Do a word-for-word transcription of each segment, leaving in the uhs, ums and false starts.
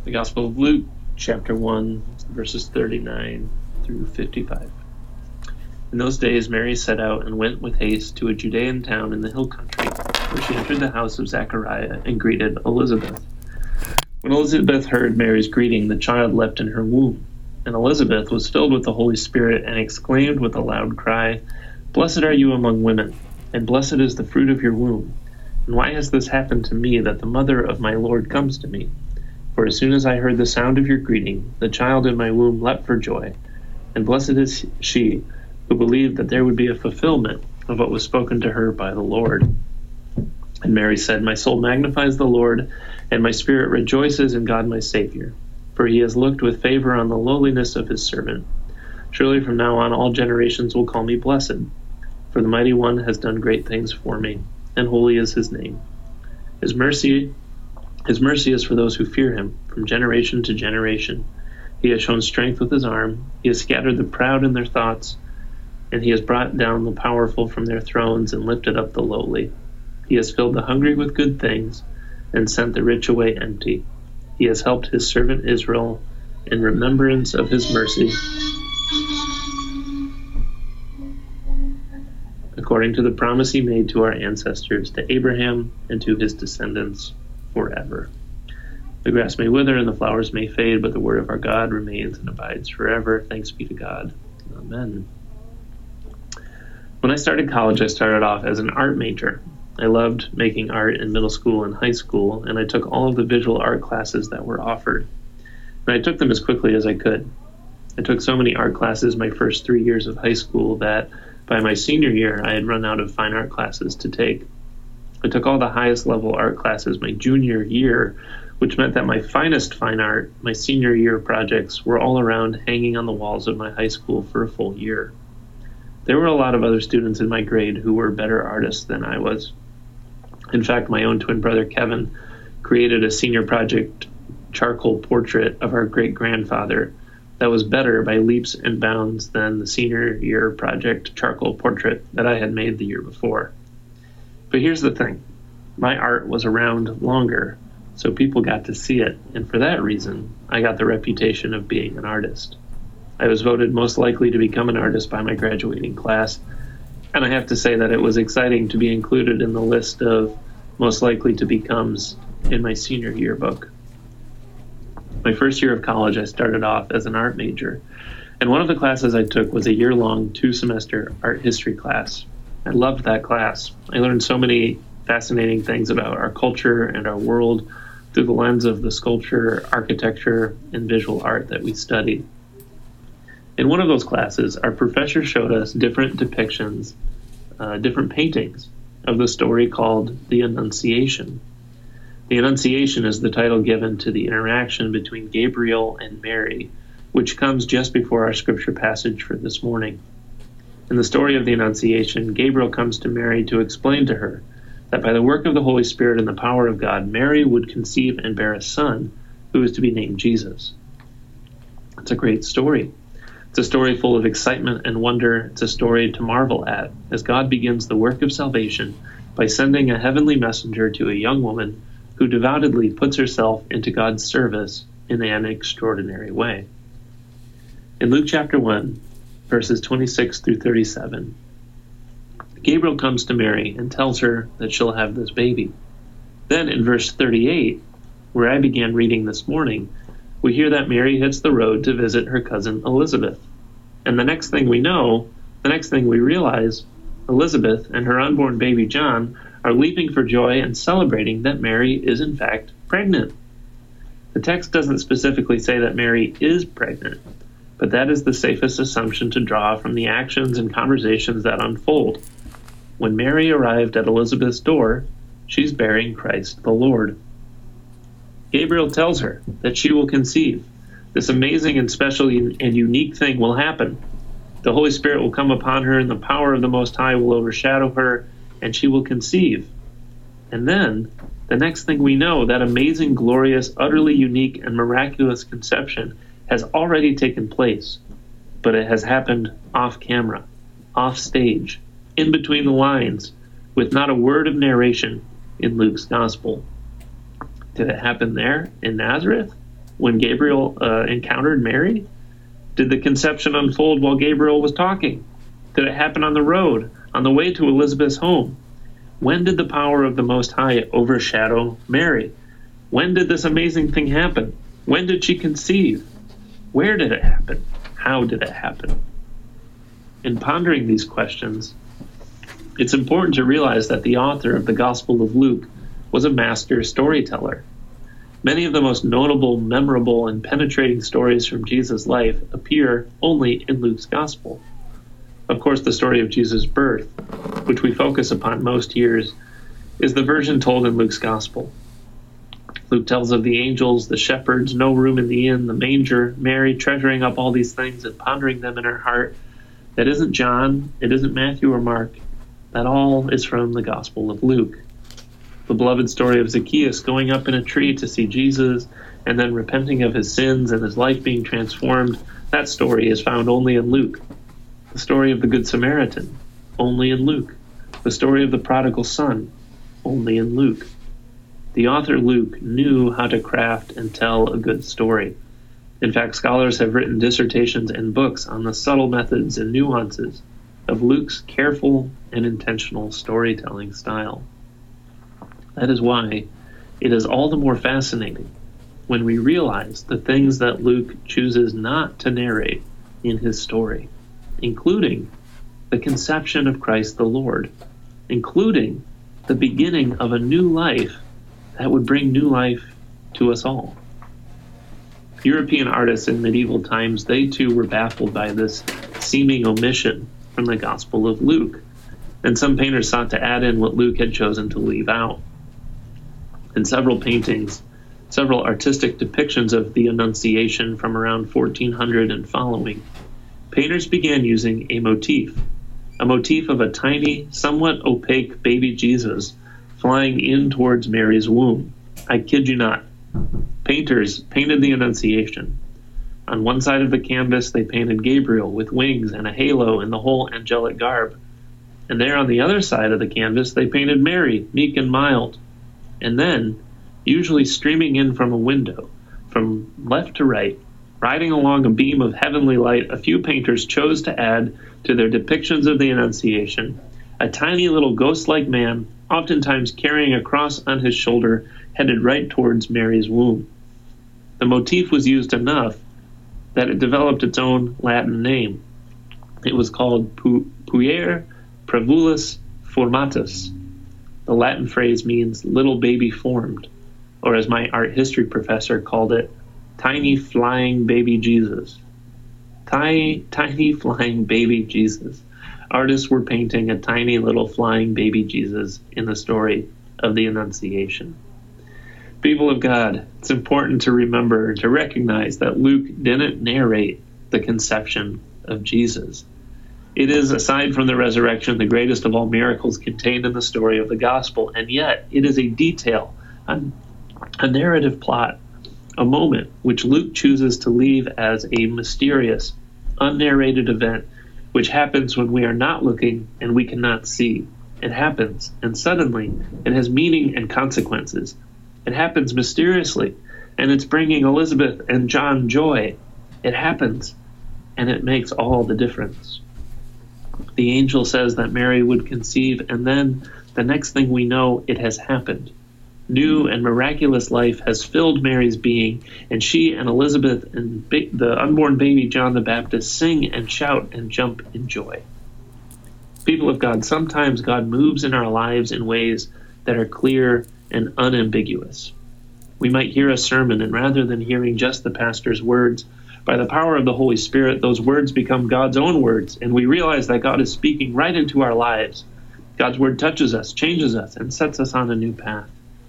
The Gospel of Luke, chapter one, verses thirty-nine through fifty-five. In those days Mary set out and went with haste to a Judean town in the hill country, where she entered the house of Zechariah and greeted Elizabeth. When Elizabeth heard Mary's greeting, the child leapt in her womb, and Elizabeth was filled with the Holy Spirit and exclaimed with a loud cry, "Blessed are you among women, and blessed is the fruit of your womb. And why has this happened to me, that the mother of my Lord comes to me? For as soon as I heard the sound of your greeting, the child in my womb leapt for joy. And blessed is she who believed that there would be a fulfillment of what was spoken to her by the Lord." And Mary said, "My soul magnifies the Lord, and my spirit rejoices in God my Savior, for he has looked with favor on the lowliness of his servant. Surely from now on all generations will call me blessed, for the Mighty One has done great things for me, and holy is his name. His mercy His mercy is for those who fear him, from generation to generation. He has shown strength with his arm. He has scattered the proud in their thoughts, and he has brought down the powerful from their thrones and lifted up the lowly. He has filled the hungry with good things and sent the rich away empty. He has helped his servant Israel in remembrance of his mercy, according to the promise he made to our ancestors, to Abraham and to his descendants forever." The grass may wither and the flowers may fade, but the word of our God remains and abides forever. Thanks be to God. Amen. When I started college, I started off as an art major. I loved making art in middle school and high school, and I took all of the visual art classes that were offered. And I took them as quickly as I could. I took so many art classes my first three years of high school that by my senior year, I had run out of fine art classes to take. I took all the highest level art classes my junior year, which meant that my finest fine art, my senior year projects, were all around hanging on the walls of my high school for a full year. There were a lot of other students in my grade who were better artists than I was. In fact, my own twin brother Kevin created a senior project charcoal portrait of our great-grandfather that was better by leaps and bounds than the senior year project charcoal portrait that I had made the year before. But here's the thing. My art was around longer, so people got to see it, and for that reason, I got the reputation of being an artist. I was voted most likely to become an artist by my graduating class, and I have to say that it was exciting to be included in the list of most likely to becomes in my senior yearbook. My first year of college, I started off as an art major, and one of the classes I took was a year-long, two-semester art history class. I loved that class. I learned so many fascinating things about our culture and our world through the lens of the sculpture, architecture, and visual art that we studied. In one of those classes, our professor showed us different depictions, uh, different paintings of the story called The Annunciation. The Annunciation is the title given to the interaction between Gabriel and Mary, which comes just before our scripture passage for this morning. In the story of the Annunciation, Gabriel comes to Mary to explain to her that by the work of the Holy Spirit and the power of God, Mary would conceive and bear a son who is to be named Jesus. It's a great story. It's a story full of excitement and wonder. It's a story to marvel at as God begins the work of salvation by sending a heavenly messenger to a young woman who devoutly puts herself into God's service in an extraordinary way. In Luke chapter one, verses twenty-six through thirty-seven, Gabriel comes to Mary and tells her that she'll have this baby. Then in verse thirty-eight, where I began reading this morning, we hear that Mary hits the road to visit her cousin Elizabeth. And the next thing we know, the next thing we realize, Elizabeth and her unborn baby John are leaping for joy and celebrating that Mary is in fact pregnant. The text doesn't specifically say that Mary is pregnant, but that is the safest assumption to draw from the actions and conversations that unfold. When Mary arrived at Elizabeth's door, she's bearing Christ the Lord. Gabriel tells her that she will conceive. This amazing and special and unique thing will happen. The Holy Spirit will come upon her, and the power of the Most High will overshadow her, and she will conceive. And then, the next thing we know, that amazing, glorious, utterly unique, and miraculous conception has already taken place, but it has happened off camera, off stage, in between the lines, with not a word of narration in Luke's gospel. Did it happen there in Nazareth? when Gabriel uh, encountered Mary? Did the conception unfold while Gabriel was talking? Did it happen on the road, on the way to Elizabeth's home? When did the power of the Most High overshadow Mary? When did this amazing thing happen? When did she conceive? Where did it happen? How did it happen? In pondering these questions, it's important to realize that the author of the Gospel of Luke was a master storyteller. Many of the most notable, memorable, and penetrating stories from Jesus' life appear only in Luke's Gospel. Of course, the story of Jesus' birth, which we focus upon most years, is the version told in Luke's Gospel. Luke tells of the angels, the shepherds, no room in the inn, the manger, Mary treasuring up all these things and pondering them in her heart. That isn't John, it isn't Matthew or Mark. That all is from the Gospel of Luke. The beloved story of Zacchaeus going up in a tree to see Jesus and then repenting of his sins and his life being transformed, that story is found only in Luke. The story of the Good Samaritan, only in Luke. The story of the prodigal son, only in Luke. The author Luke knew how to craft and tell a good story. In fact, scholars have written dissertations and books on the subtle methods and nuances of Luke's careful and intentional storytelling style. That is why it is all the more fascinating when we realize the things that Luke chooses not to narrate in his story, including the conception of Christ the Lord, including the beginning of a new life that would bring new life to us all. European artists in medieval times, they too were baffled by this seeming omission from the Gospel of Luke, and some painters sought to add in what Luke had chosen to leave out. In several paintings, several artistic depictions of the Annunciation from around fourteen hundred and following, painters began using a motif, a motif of a tiny, somewhat opaque baby Jesus flying in towards Mary's womb. I kid you not. Painters painted the Annunciation. On one side of the canvas, they painted Gabriel with wings and a halo in the whole angelic garb. And there on the other side of the canvas, they painted Mary, meek and mild. And then, usually streaming in from a window, from left to right, riding along a beam of heavenly light, a few painters chose to add to their depictions of the Annunciation a tiny little ghost-like man, oftentimes carrying a cross on his shoulder, headed right towards Mary's womb. The motif was used enough that it developed its own Latin name. It was called pu- puer parvulus formatus. The Latin phrase means little baby formed, or as my art history professor called it, tiny flying baby Jesus. Tiny, tiny flying baby Jesus. Artists were painting a tiny little flying baby Jesus in the story of the Annunciation. People of God, it's important to remember, to recognize that Luke didn't narrate the conception of Jesus. It is, aside from the resurrection, the greatest of all miracles contained in the story of the gospel, and yet it is a detail, a, a narrative plot, a moment which Luke chooses to leave as a mysterious, unnarrated event, which happens when we are not looking and we cannot see. It happens, and suddenly it has meaning and consequences. It happens mysteriously, and it's bringing Elizabeth and John joy. It happens, and it makes all the difference. The angel says that Mary would conceive, and then the next thing we know, it has happened. New and miraculous life has filled Mary's being, and she and Elizabeth and ba- the unborn baby John the Baptist sing and shout and jump in joy. People of God, sometimes God moves in our lives in ways that are clear and unambiguous. We might hear a sermon, and rather than hearing just the pastor's words, by the power of the Holy Spirit, those words become God's own words, and we realize that God is speaking right into our lives. God's word touches us, changes us, and sets us on a new path.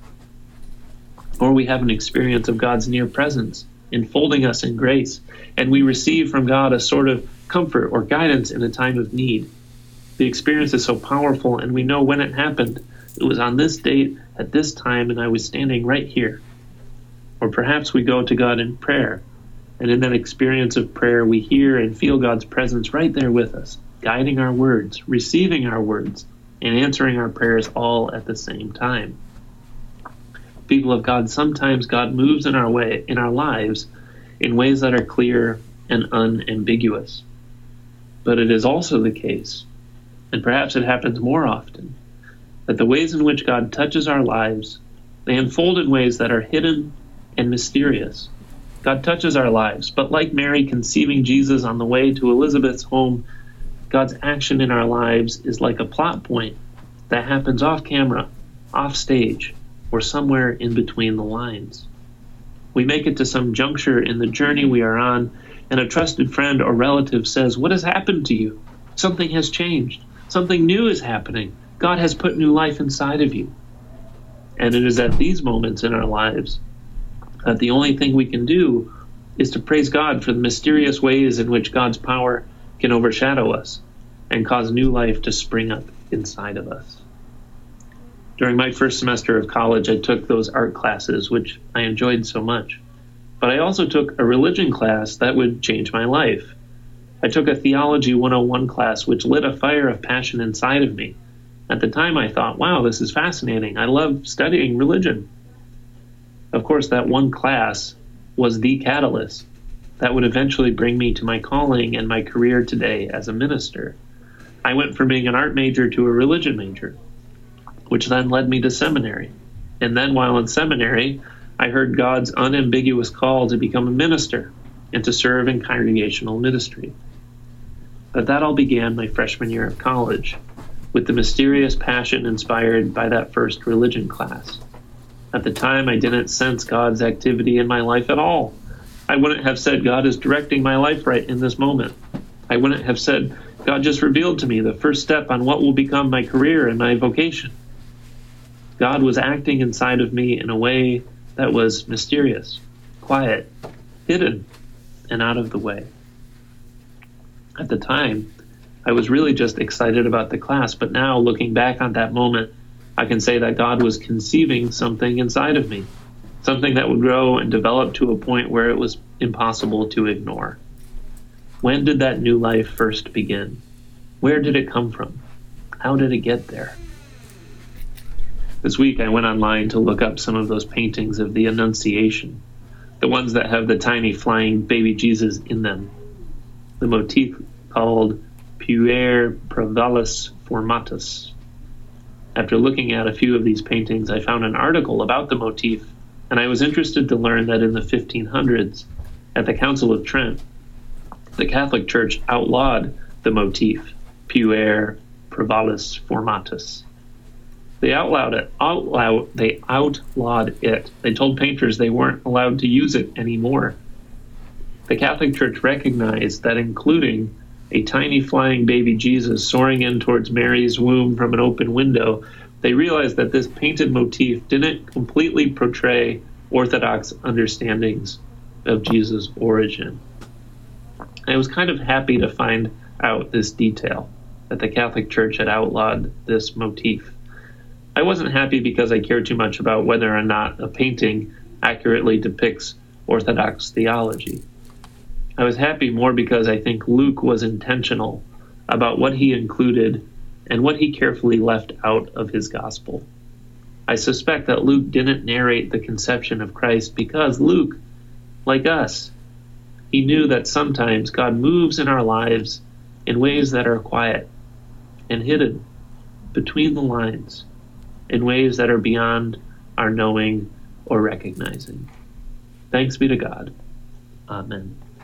Or we have an experience of God's near presence, enfolding us in grace, and we receive from God a sort of comfort or guidance in a time of need. The experience is so powerful, and we know when it happened. It was on this date, at this time, and I was standing right here. Or perhaps we go to God in prayer, and in that experience of prayer, we hear and feel God's presence right there with us, guiding our words, receiving our words, and answering our prayers all at the same time. People of God, sometimes God moves in our way, in our lives, in ways that are clear and unambiguous. But it is also the case, and perhaps it happens more often, that the ways in which God touches our lives, they unfold in ways that are hidden and mysterious. God touches our lives, but like Mary conceiving Jesus on the way to Elizabeth's home, God's action in our lives is like a plot point that happens off camera, off stage, or somewhere in between the lines. We make it to some juncture in the journey we are on, and a trusted friend or relative says, "What has happened to you? Something has changed. Something new is happening. God has put new life inside of you." And it is at these moments in our lives that the only thing we can do is to praise God for the mysterious ways in which God's power can overshadow us and cause new life to spring up inside of us. During my first semester of college, I took those art classes, which I enjoyed so much. But I also took a religion class that would change my life. I took a Theology one oh one class, which lit a fire of passion inside of me. At the time, I thought, wow, this is fascinating. I love studying religion. Of course, that one class was the catalyst that would eventually bring me to my calling and my career today as a minister. I went from being an art major to a religion major, which then led me to seminary. And then while in seminary, I heard God's unambiguous call to become a minister and to serve in congregational ministry. But that all began my freshman year of college, with the mysterious passion inspired by that first religion class. At the time, I didn't sense God's activity in my life at all. I wouldn't have said, God is directing my life right in this moment. I wouldn't have said, God just revealed to me the first step on what will become my career and my vocation. God was acting inside of me in a way that was mysterious, quiet, hidden, and out of the way. At the time, I was really just excited about the class, but now, looking back on that moment, I can say that God was conceiving something inside of me, something that would grow and develop to a point where it was impossible to ignore. When did that new life first begin? Where did it come from? How did it get there? This week I went online to look up some of those paintings of the Annunciation, the ones that have the tiny flying baby Jesus in them. The motif called Puer Provalis Formatus. After looking at a few of these paintings, I found an article about the motif, and I was interested to learn that in the fifteen hundreds, at the Council of Trent, the Catholic Church outlawed the motif, Puer Provalis Formatus. They outlawed it. Outlaw, they outlawed it. They told painters they weren't allowed to use it anymore. The Catholic Church recognized that including a tiny flying baby Jesus soaring in towards Mary's womb from an open window, they realized that this painted motif didn't completely portray Orthodox understandings of Jesus' origin. I was kind of happy to find out this detail, that the Catholic Church had outlawed this motif. I wasn't happy because I cared too much about whether or not a painting accurately depicts Orthodox theology. I was happy more because I think Luke was intentional about what he included and what he carefully left out of his gospel. I suspect that Luke didn't narrate the conception of Christ because Luke, like us, he knew that sometimes God moves in our lives in ways that are quiet and hidden between the lines, in ways that are beyond our knowing or recognizing. Thanks be to God. Amen.